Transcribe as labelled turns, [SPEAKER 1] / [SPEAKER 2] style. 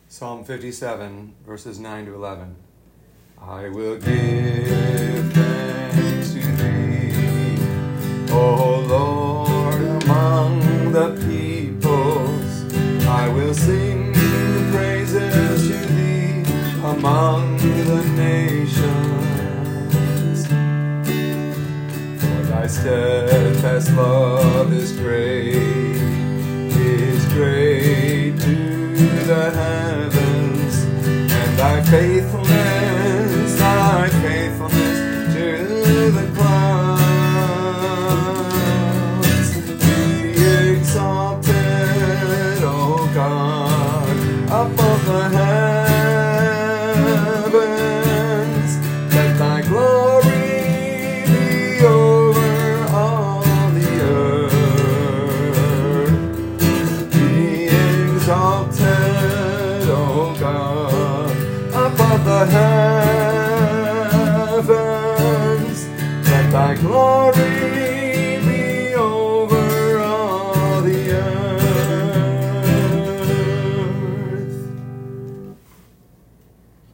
[SPEAKER 1] Psalm 57, verses 9 to 11. I will give thanks to Thee, O Lord, among the peoples. I will sing praises to Thee among the nations. For Thy steadfast love is great to the heavens, and Thy faithfulness to the clouds. Be exalted, O God, above the heavens. Let Thy glory be over all the earth. Be exalted, O God, above the heavens. Let Thy glory